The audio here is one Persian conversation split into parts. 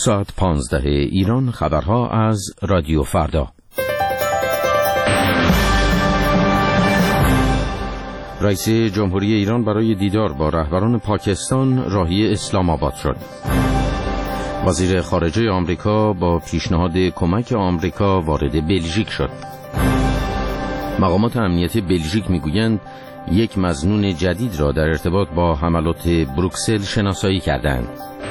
ساعت 15 ایران. خبرها از رادیو فردا. رئیس جمهوری ایران برای دیدار با رهبران پاکستان راهی اسلام آباد شد. وزیر خارجه آمریکا با پیشنهاد کمک آمریکا وارد بلژیک شد. مقامات امنیتی بلژیک میگویند یک مظنون جدید را در ارتباط با حملات بروکسل شناسایی کردند.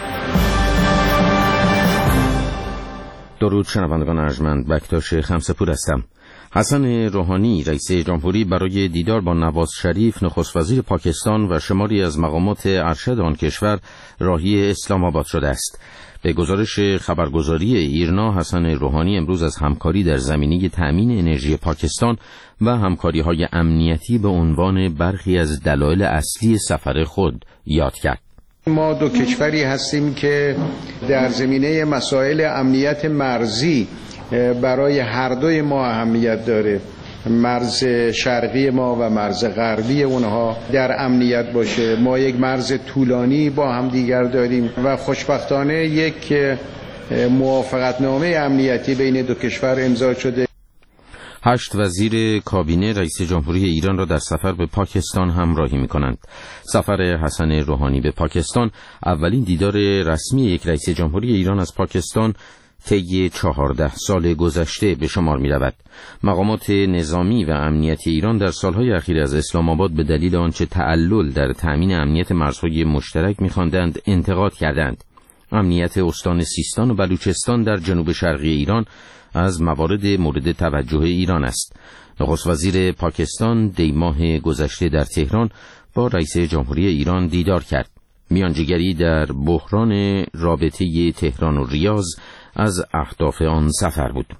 درود شنوندگان ارجمند، بکتاش خمسه‌پور هستم. حسن روحانی رئیس جمهوری برای دیدار با نواز شریف نخست وزیر پاکستان و شماری از مقامات ارشد آن کشور راهی اسلام آباد شده است. به گزارش خبرگزاری ایرنا، حسن روحانی امروز از همکاری در زمینه تأمین انرژی پاکستان و همکاری‌های امنیتی به عنوان برخی از دلایل اصلی سفر خود یاد کرد. ما دو کشوری هستیم که در زمینه مسائل امنیت مرزی برای هر دوی ما اهمیت داره. مرز شرقی ما و مرز غربی اونها در امنیت باشه. ما یک مرز طولانی با هم دیگر داریم و خوشبختانه یک موافقتنامه امنیتی بین دو کشور امضا شده. 8 وزیر کابینه رئیس جمهوری ایران را در سفر به پاکستان همراهی می‌کنند. سفر حسن روحانی به پاکستان اولین دیدار رسمی یک رئیس جمهوری ایران از پاکستان طی 14 سال گذشته به شمار می‌رود. مقامات نظامی و امنیتی ایران در سالهای اخیر از اسلام آباد به دلیل آنچه تعلل در تأمین امنیت مرزهای مشترک می‌خواندند انتقاد کردند. امنیت استان سیستان و بلوچستان در جنوب شرقی ایران از موارد مورد توجه ایران است. نخست وزیر پاکستان دی ماه گذشته در تهران با رئیس جمهوری ایران دیدار کرد. میانجیگری در بحران رابطه تهران و ریاض از اهداف آن سفر بود.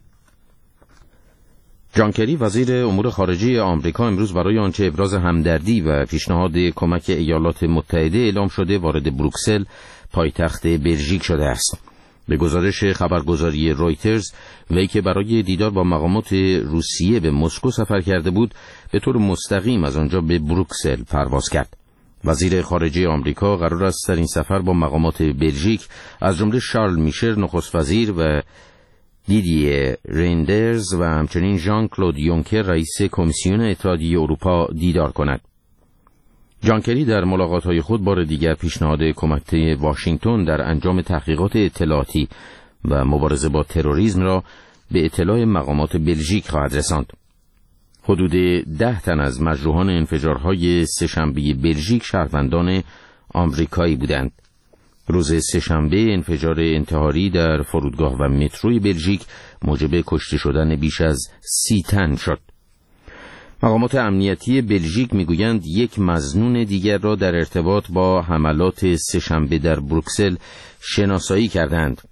جان کری وزیر امور خارجه آمریکا امروز برای آنچه ابراز همدردی و پیشنهاد کمک ایالات متحده اعلام شده وارد بروکسل، پایتخت بلژیک شده است. به گزارش خبرگزاری رویترز، وی که برای دیدار با مقامات روسیه به مسکو سفر کرده بود، به طور مستقیم از آنجا به بروکسل پرواز کرد. وزیر خارجه آمریکا قرار است در این سفر با مقامات بلژیک از جمله شارل میشل نخست وزیر و دیدیه ریندرز و همچنین ژان کلود یونکر رئیس کمیسیون اتحادیه اروپا دیدار کند. جان کری در ملاقات‌های خود بار دیگر پیشنهاد کمک واشنگتن در انجام تحقیقات اطلاعاتی و مبارزه با تروریسم را به اطلاع مقامات بلژیک خواهد رساند. حدود 10 تن از مجروحان انفجارهای سه‌شنبه بلژیک شهروندان آمریکایی بودند. روز سه‌شنبه انفجار انتحاری در فرودگاه و متروی بلژیک موجب کشته شدن بیش از 30 تن شد. مقامات امنیتی بلژیک میگویند یک مظنون دیگر را در ارتباط با حملات سه‌شنبه در بروکسل شناسایی کردند.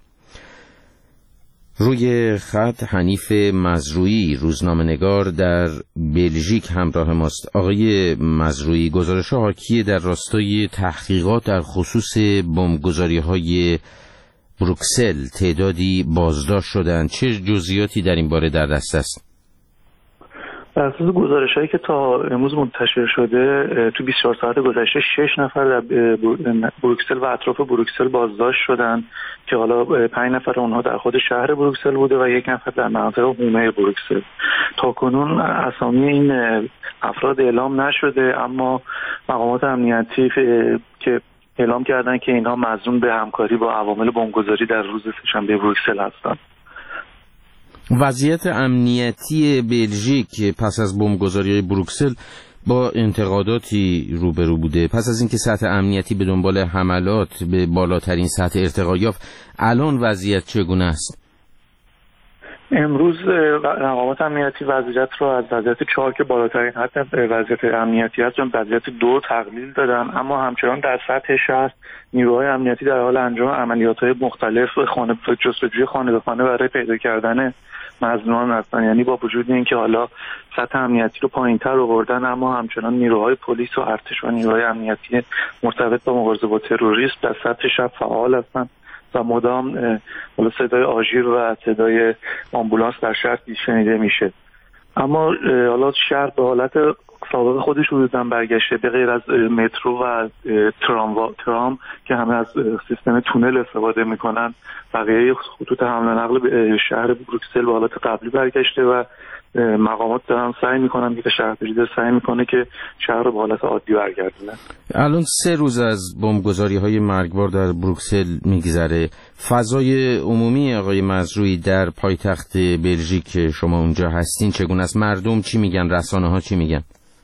روی خط حنیف مزروعی روزنامه‌نگار در بلژیک همراه ماست. آقای مزروعی، گزارش حاکی در راستای تحقیقات در خصوص بمبگذاری‌های بروکسل تعدادی بازداشت شدند. چه جزئیاتی در این باره در دست است؟ بر اساس گزارش‌هایی که تا امروز منتشر شده، تو 24 ساعت گذشته 6 نفر در بروکسل و اطراف بروکسل بازداشت شدند که حالا 5 نفر اونها در خود شهر بروکسل بوده و 1 نفر در مناطق حومه بروکسل. تاکنون اسامی این افراد اعلام نشده، اما مقامات امنیتی که اعلام کردن که اینها مظنون به همکاری با عوامل بمبگذاری در روز سه‌شنبه بروکسل هستند. وضعیت امنیتی بلژیک پس از بمبگذاری بروکسل با انتقاداتی روبرو بوده. پس از اینکه سطح امنیتی به دنبال حملات به بالاترین سطح ارتقا یافت، الان وضعیت چگونه است؟ امروز مقامات امنیتی وضعیت رو از وضعیت 4 که بالاترین حد وضعیت امنیتی است به وضعیت 2 تقلیل دادن، اما همچنان در سطح شهر نیروهای امنیتی در حال انجام عملیات‌های مختلف جستجوی خانه به خانه برای پیدا کردن مظنونان هستند. یعنی با وجود اینکه حالا سطح امنیتی رو پایین‌تر آوردن، اما همچنان نیروهای پلیس و ارتش و نیروهای امنیتی مرتبط با مبارزه با تروریسم در سطح شهر فعال هستند و مدام حالا صدای آژیر و صدای آمبولانس در شهر شنیده میشه. اما حالا شهر به حالت سابقه خودش حدوداً برگشته، به غیر از مترو و ترام که همه از سیستم تونل استفاده میکنن، بقیه خطوط حمل و نقل به شهر بروکسل به حالت قبلی برگشته و مقامات دارن سعی میکنن که شهرداری داره سعی میکنه که شهر رو به حالت عادی برگردونه. الان 3 روز از بمبگذاری‌های مرگبار در بروکسل میگذره. فضای عمومی آقای مزروعی در پایتخت بلژیک شما اونجا هستین چگونه است؟ مردم چی میگن؟ رسانه‌ها چی میگن؟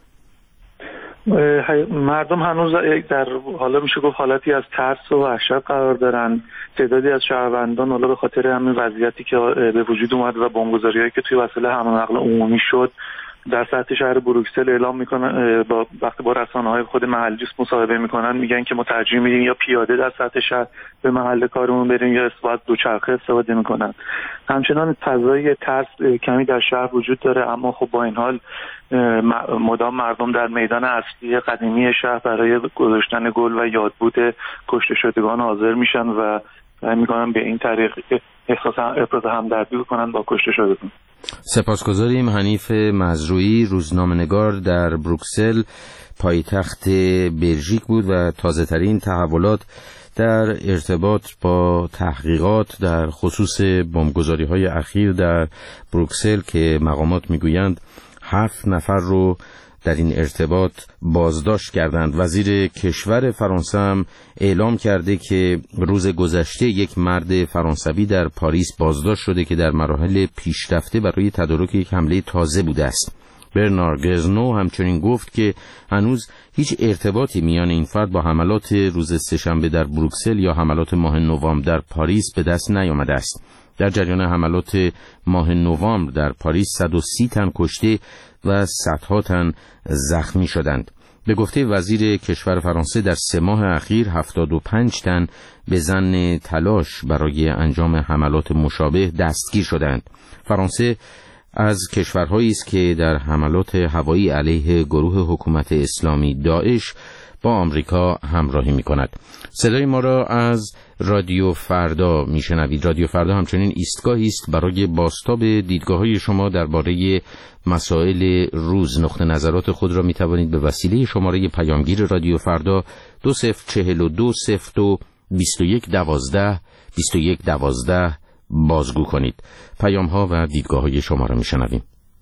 مردم هنوز در حالا میشه گفت حالتی از ترس و وحشت قرار دارن. تعدادی از شهروندان حالا به خاطر همین وضعیتی که به وجود اومد و بمبگذاری‌هایی که توی وسایل حمل و نقل عمومی شد در سطح شهر بروکسل اعلام میکنن، وقتی با رسانه‌های خود محلی مصاحبه میکنن میگن که ما ترجیح میدیم یا پیاده در سطح شهر به محل کارمون بریم یا باید دوچرخه استفاده میکنن. همچنان فضای ترس کمی در شهر وجود داره، اما خب با این حال مدام مردم در میدان اصلی قدیمی شهر برای گذاشتن گل و یادبود کشته شدگان حاضر میشن و سعی میکنن به این طریق احساس همدردی کنن با کشته شدگان. سپاسگزاریم. حنیف مزروعی، روزنامه‌نگار در بروکسل پایتخت بلژیک بود و تازه ترین تحولات در ارتباط با تحقیقات در خصوص بمبگذاری‌های اخیر در بروکسل که مقامات میگویند 7 نفر رو در این ارتباط بازداشت کردند. وزیر کشور فرانسه هم اعلام کرده که روز گذشته یک مرد فرانسوی در پاریس بازداشت شده که در مراحل پیشرفته برای تدارک یک حمله تازه بوده است. برنار گزنو همچنین گفت که هنوز هیچ ارتباطی میان این فرد با حملات روز سه‌شنبه در بروکسل یا حملات ماه نوامبر در پاریس به دست نیامده است. در جریان حملات ماه نوامبر در پاریس 130 تن کشته و صدها تن زخمی شدند. به گفته وزیر کشور فرانسه در 3 ماه اخیر 75 تن به ظن تلاش برای انجام حملات مشابه دستگیر شدند. فرانسه از کشورهایی است که در حملات هوایی علیه گروه حکومت اسلامی داعش با آمریکا همراهی می‌کند. صدای ما را از رادیو فردا میشنوید. رادیو فردا همچنین ایستگاهی است برای بازتاب دیدگاه‌های شما درباره مسائل روز. نقطه نظرات خود را می‌توانید به وسیله شماره پیامگیر رادیو فردا 2042022112 بازگو کنید. پیام‌ها و دیدگاه‌های شما را میشنویم.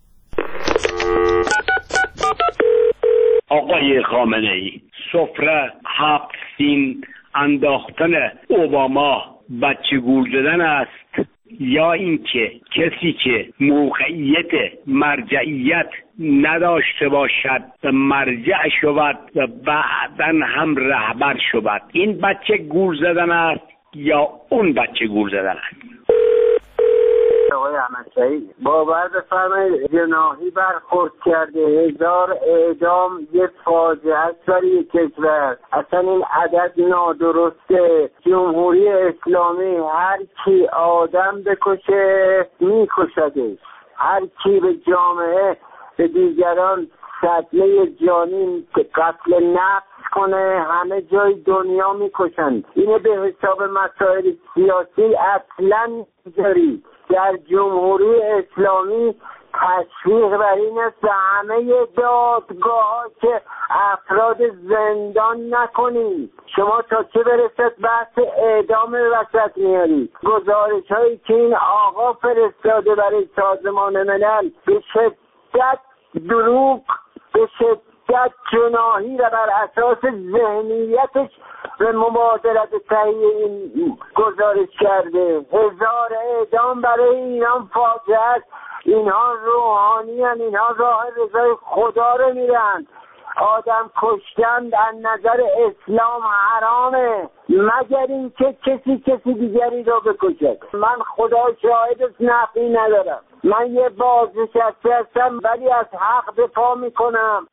آقای خامنه‌ای، سفره 7 سین انداختن اوباما بچه گول دادن است یا اینکه کسی که موقعیت مرجعیت نداشته باشد و مرجع شود و بعداً هم رهبر شود، این بچه گول زدن است یا اون بچه گول زدن است؟ آقای احمدشاهی باور بفرمایید جناحی برخورد کرده، 1000 اعدام یه فاجعه است برای کشور. اصلا این عدد نادرسته. جمهوری اسلامی هر کی آدم بکشه میکشدش، هر کی به جامعه به دیگران صدمه جانی قتل نفس کنه همه جای دنیا میکشند. اینه به حساب مسائل سیاسی اصلا نذارید. در جمهوری اسلامی تشویق بر این است همه دادگاه که افراد زندان نکنید. شما تا چه برسد بحث اعدام وسط میارید. گزارش هایی که این آقا فرستاده برای سازمان ملل به شدت دروغ، به شدت جناحی و بر اساس ذهنیتش به مبادرت تهیه این گزارش کرده. 1000 اعدام برای اینان فاجعه است. اینها روحانی هستند، اینها راه رضای خدا رو میرن. آدم کشتن در نظر اسلام حرامه مگر اینکه کسی دیگری رو بکشد. من خدا شاهد نفی ندارم، من یه بازنشسته هستم ولی از حق دفاع میکنم.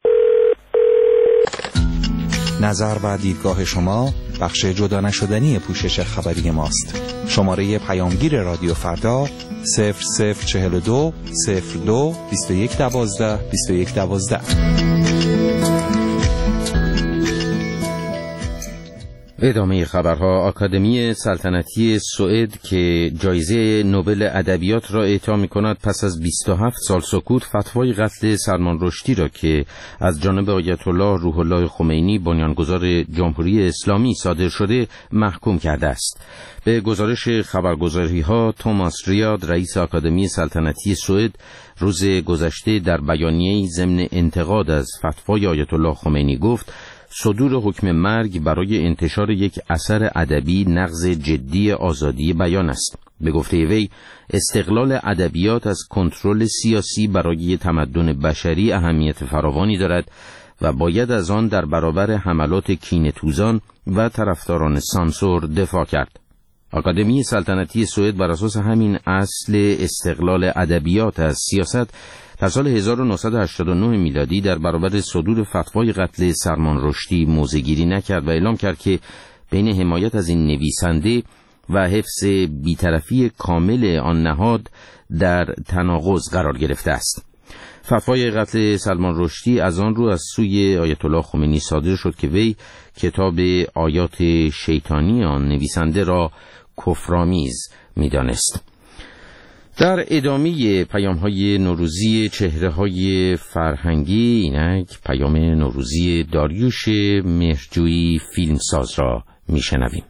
نظر و دیدگاه شما بخش جدا نشدنی پوشش خبری ماست. شماره پیامگیر رادیو فردا 0042 02 2112 2112. ادامه خبرها. آکادمی سلطنتی سوئد که جایزه نوبل ادبیات را اعطا می‌کند پس از 27 سال سکوت فتوای قتل سلمان رشدی را که از جانب آیت الله روح الله خمینی بنیانگذار جمهوری اسلامی صادر شده محکوم کرده است. به گزارش خبرگزاری‌ها توماس ریاد رئیس آکادمی سلطنتی سوئد روز گذشته در بیانیه‌ای ضمن انتقاد از فتوای آیت الله خمینی گفت صدور حکم مرگ برای انتشار یک اثر ادبی نقض جدی آزادی بیان است. به گفته وی استقلال ادبیات از کنترل سیاسی برای تمدن بشری اهمیت فراوانی دارد و باید از آن در برابر حملات کینه‌توزان و طرفداران سانسور دفاع کرد. آکادمی سلطنتی سوئد بر اساس همین اصل استقلال ادبیات از سیاست در سال 1989 میلادی در برابر صدور فتوای قتل سلمان رشدی موضع‌گیری نکرد و اعلام کرد که بین حمایت از این نویسنده و حفظ بی‌طرفی کامل آن نهاد در تناقض قرار گرفته است. فتوای قتل سلمان رشدی از آن رو از سوی آیت الله خمینی صادر شد که وی کتاب آیات شیطانی آن نویسنده را کفرآمیز می‌دانست. در ادامه پیام‌های نوروزی چهره‌های فرهنگی اینک پیام نوروزی داریوش مهرجویی فیلمساز را میشنویم.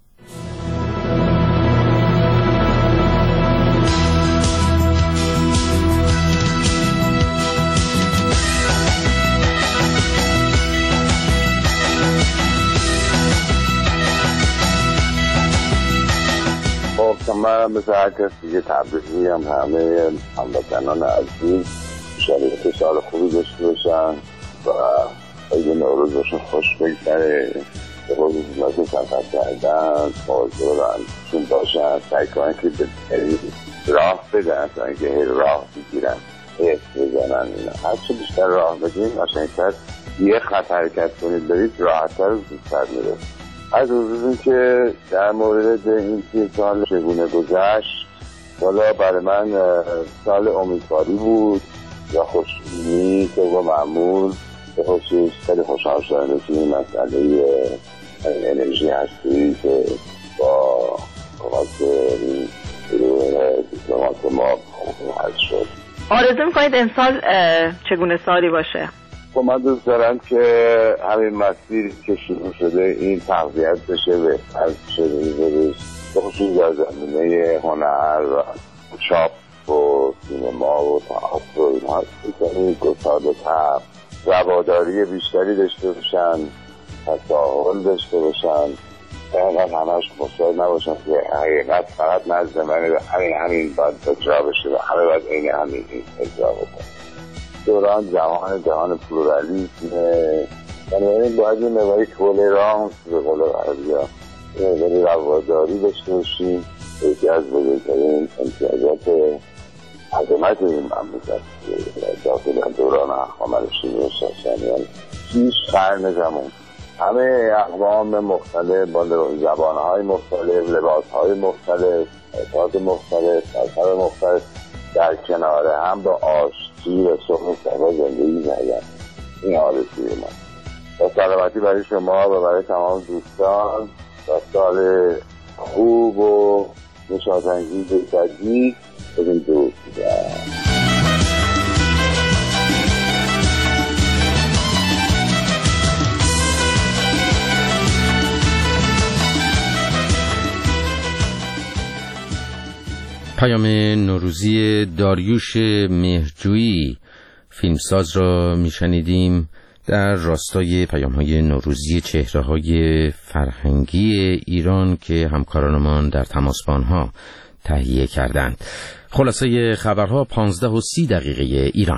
من مثل هر کس دیگه تبریک میگم همه هموطنان عزیز شرایط سال خوبی داشته باشن و اگه نوروزشون خوش بگذره به قول لازم سفر کردن مواظبشون باشن سعی کنن که به راه بدن تا اینکه راه بگیرن حس بزنن. هرچه بیشتر راه بگیرن قشنگ‌تر یه خط حرکت کنید برید راحت‌تر و زودتر میرسید. از حضورتون که در مورد این 30 سال چگونه گذشت، حالا برای من سال امیدواری بود یا خوشبینی که با معمول به خصوص خیلی خوشحال شدم که این مسئله انرژی هستی که با کمک دیپلمات ما حل شد. آرزو می‌کنید امسال چگونه سالی باشه؟ من دوست دارم که همین مسیر که شروع شده این تقویت بشه بهتر شده به خصوص در زمینه هنر و چاپ و سینما و تئاتر و اینها بکنید گسترده‌تر رواداری بیشتری داشته باشن، تساهل داشته باشن، اینقدر همش مصر نباشن که حقیقت فقط نزد منه و همین باید اجرا بشه و همه باید این همین اجرا بکنه. دوران جهان پلورالیسمه، یعنی باید این نوعی تولرانس به قول غربی‌ها یعنی رواداری داشته باشیم. یکی از بزرگترین امتیازات عظمت این مملکت داخل دوران هخامنشی و ساسانیان 6 قرن زمان همه اقوام مختلف با زبان‌های مختلف، لباس‌های مختلف، اعتقاد مختلف، مذهب مختلف در کنار هم با آشتی و صلح صفا زندگی کردن. این آرزوی ما. با سلامتی برای شما و برای تمام دوستان و سال خوب و نشاط‌انگیز جدید بدین درود می‌گم. پیام نوروزی داریوش مهرجویی فیلمساز را میشنیدیم در راستای پیام‌های نوروزی چهره‌های فرهنگی ایران که همکارانمان در تماس با آنها تهیه کردند. خلاصه خبرها 15:30 ایران.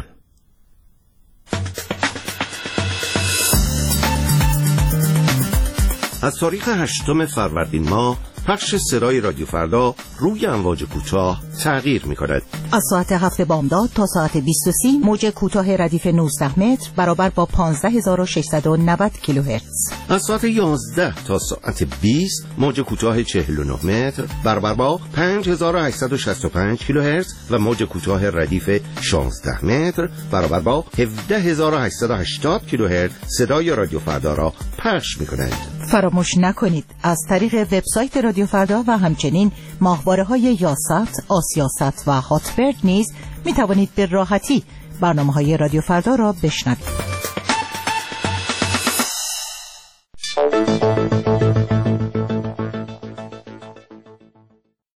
از تاریخ 8 فروردین ماه پخش سرای رادیو فردا روی امواج کوتاه تغییر می‌کند. از ساعت 7 بامداد تا ساعت 20:30 موج کوتاه ردیف 19 متر برابر با 15690 کیلوهرتز. از ساعت 11 تا ساعت 20 موج کوتاه 49 متر برابر با 5865 کیلوهرتز و موج کوتاه ردیف 16 متر برابر با 17880 کیلوهرتز صدای رادیو فردا را پخش می‌کند. فراموش نکنید از طریق وبسایت رادیو فردا و همچنین ماهواره‌های یاست، آسیاست و هاتبرد نیز می توانید به راحتی برنامه‌های رادیو فردا را بشنوید.